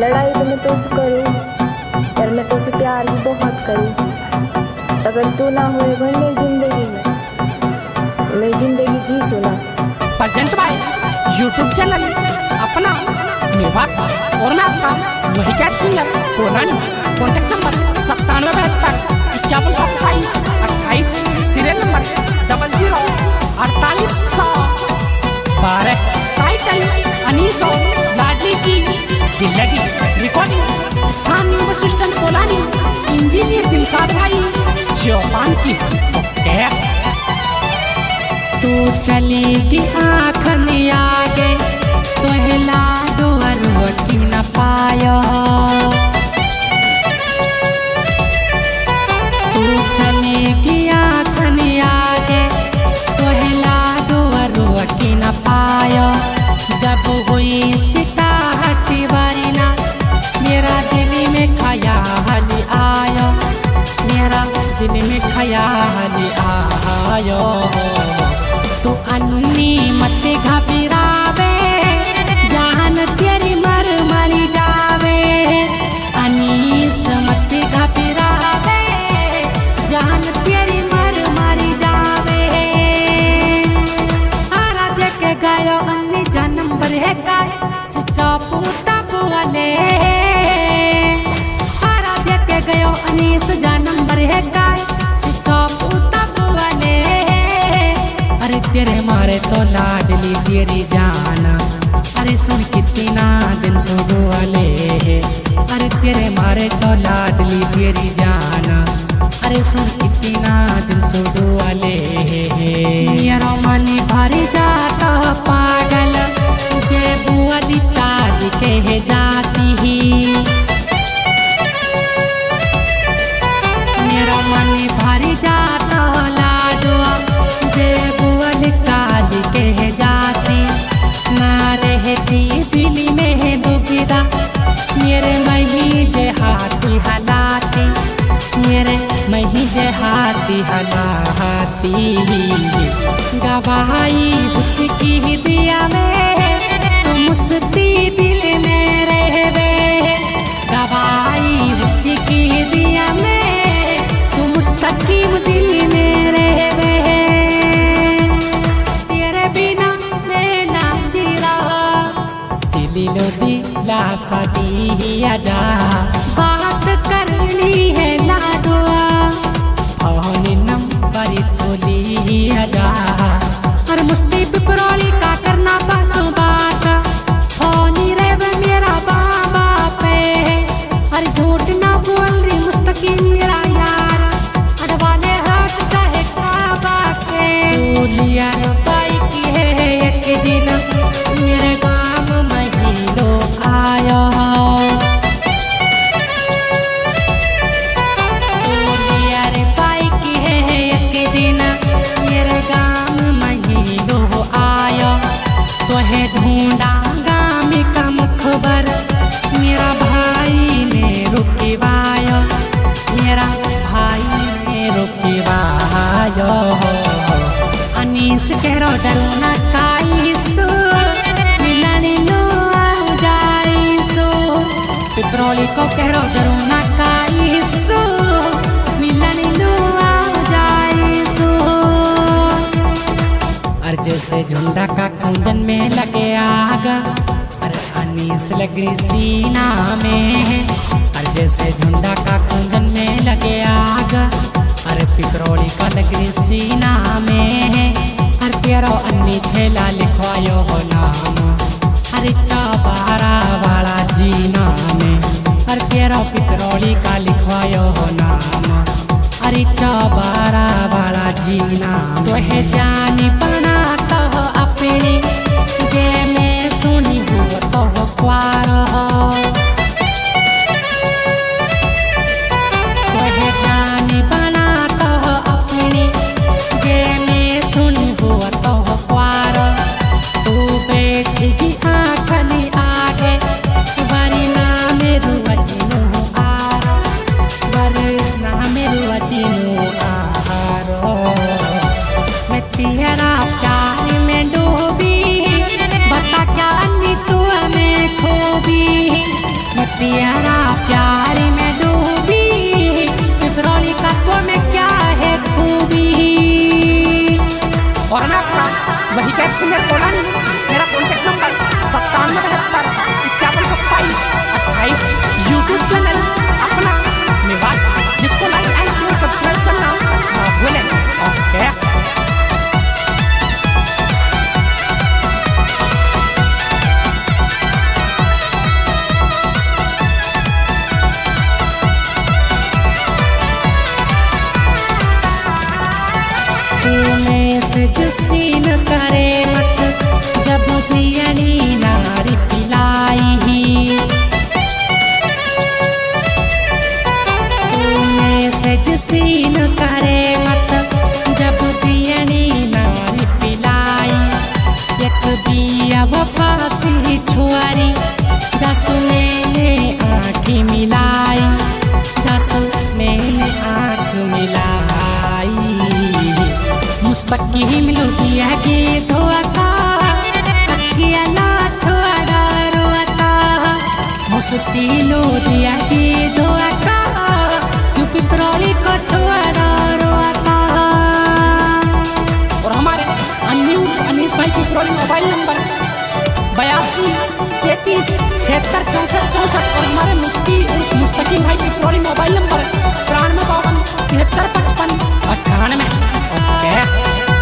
लड़ाई तो मैं तुझसे करूँ, पर मैं तुझसे प्यार भी बहुत करूँ। अगर तू ना होएगा मेरी जिंदगी में, मैं जिंदगी जी सुना। प्रेजेंट बाय यूट्यूब चैनल अपना मेवात और मैं आपका वही कैट सिंगर कोनानी। Contact number 9772 51 27 28। Serial number 00 4800 12। Title Anees और लाडली की दिल्लगी। रिकॉर्डिंग स्थानीय बस स्टैंड कोलानी। इंजीनियर दिलशाद भाई चौपान की। तू चलेगी आँखन आगे तोहला दुआर की न पायो। तू चलेगी आँखन आगे तोहला दुआर की न पायो। जब हुई सिताहट वरना मेरा दिल में ख्याल आयो, मेरा दिल में ख्याल आयो। तू अन्नी मत घबरावे जान तेरी मर मरी जावे। अनीस मत घबरावे जान तेरी मर मरी जावे। आरा देख गयो अन्नी जन्म बरे गाय सच्चा पूता बुआले। आरा देख गयो अनीस जन्म बरे गाय सच्चा पूता बुआले। अरे तेरे मारे तो लाडली तेरी जाना, अरे सुन कितना दिन सो दुआले। अरे तेरे मारे तो लाडली तेरी जाना, अरे सुन कितना दिन सो दुआले। मेरा मन भर जाता पागल जे बुआली चाल के जाती ही। मेरा मन भर जाता लाडुआ जे चाल के जाती। ना रहती दिल में दुविधा मेरे मही जे हाथी हलाती, मेरे मही जे हाथी हलाती। गवाही उसकी दिया में तुम मुस्ती दिल में रहवे। गवाही उसकी दिया में तुम मुस्तकीम दिल में रहवे। दिलो दिला सदिया जा बात करनी है लाडुआ। फोन नंबर तो लिया जा और मुस्ती पिपरोली का करना बस बात। फोन रे मेरा बाबा पे अरे झूठ ना बोल रही मुस्तकीम मेरा यार। अडवाले हाथ चाहे काबा के लिया पाई की है एक दिन मेरे गाँव महिलो आयो। लिया रे पाई की है एक दिन मेरे गाँव महिलो आयो। तो है ढूंढा गाँव का मुखबर मेरा भाई ने रुकवायो, मेरा भाई ने रुकवायो। अनीस कह रो डरना काई सो मिलनी लो आ जाई सो। पिपरोली को कह रो डरना काई सो मिलनी लो आ जाई सो। और जैसे झुंडा का कुंजन में लगे आग, अरे अनीस लगी सीना में। और जैसे झुंडा का कुंजन में लगे आग, अरे पिपरोली का लगी सीना में। अरे तेरो अन्नी छेला लिखवायो हो नाम, अरे चौबारा वाला जीना में। अरे तेरो पिपरोली का लिखवायो हो नाम, अरे चौबारा वाला जीना। तो है जानी बनाता हो अपनी जे मैं सुनी हो तो हो क्वार हो। तो है जानी बनाता हो अपनी जे मैं सुनी हो तो हो क्वार। तू बैठेगी आँखन आगे वरना मेरू वचनो आर, वरना मेरू वचनो आरो। मैं तेरा किसी ने बोला नहीं, मेरा कॉन्टेक्ट नंबर 9772512728। यूट्यूब चैनल अपना मेवात, जिसको लाइक एंड शेयर सब्सक्राइब करना ना भूलें। ओके मैसेज सीन करे मत जब दियनी नारी पिलाई ही। मैसेज सीन करे मत जब दियनी नारी पिलाई। एक दिया वफा सी छुआरी जस मैंने आँख मिलाई, जस मैंने आँख मिलाई। मुस्तकीम लुदिया के धोता अकेला छोड़ा रोता। मुस्ती लुदिया के धोता तू पिपरोली को छोड़ा रोता। और हमारे अनीस भाई पिपरोली मोबाइल नंबर 82 33 76 64 64। और हमारे मुस्तकीम भाई पिपरोली मोबाइल नंबर 93 52 73 55 98। ओके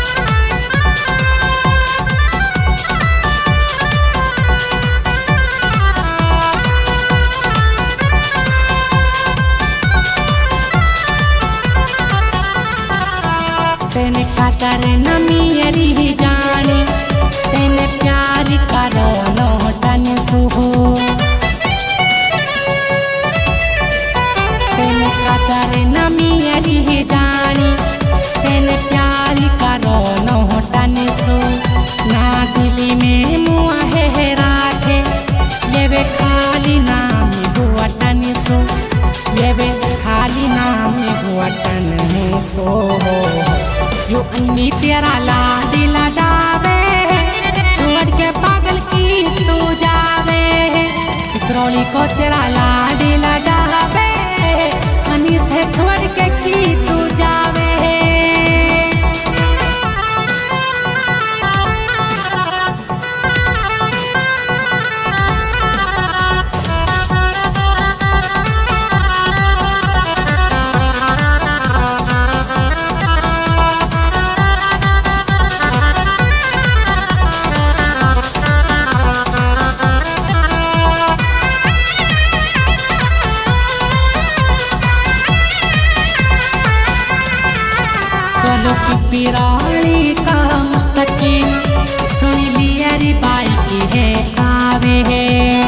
तेने कदर न मेरी जानी, तेने प्यार करो नो तन सुहो। तेने कदर न मेरी जानी, तेने प्यार करो नो तन सो। ना दिली में मुआ है राखे, ये वे खाली नाम हुआ तन सो। ये वे खाली नाम हुआ तन सो। यो अन्नी तेरा लाडी लडावे, छोड़ के पागल की तू जावे। पिपरोली को तेरा लाडी लडावे, अन्नी से छोड़ के की तू जावे। पिपराली का मुस्तकीम सुन लिया रे बाई की है आवे है।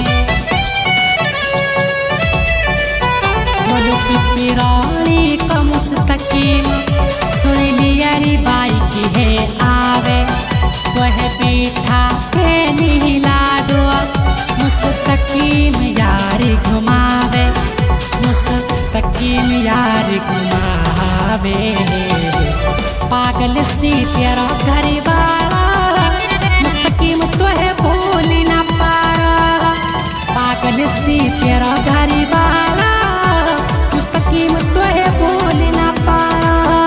बोलो पिपराली का मुस्तकीम सुन लिया रे बाई की है आवे। वह पीठा पे नीला दो मुस्तकीम यार घुमावे, मुस्तकीम यार घुमावे। पागल सी तेरा घर वाला मुस्तकीम तो है भूल ना पारा। पागल सी तेरा घर वाला मुस्तकीम तो है भूल ना पारा।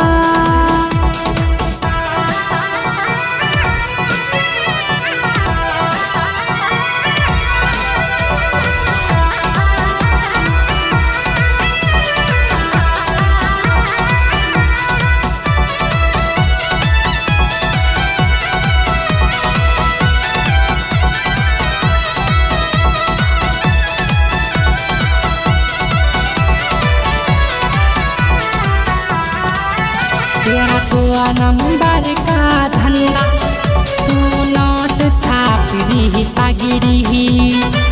तेरा तो नंबर का धंधा, तू नोट छाप रही तागिरी ही।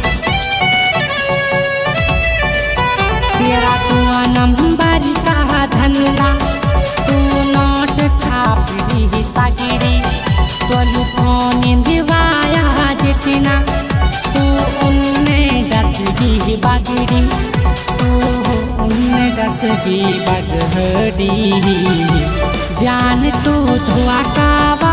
तेरा तो नंबर का धंधा, तू नोट छाप रही तागिरी। तो लुकोनी दिवाया जितना, तू उनने 10 की बागिरी। तू उनने 10 की बगड़ी। जान तू धुआ का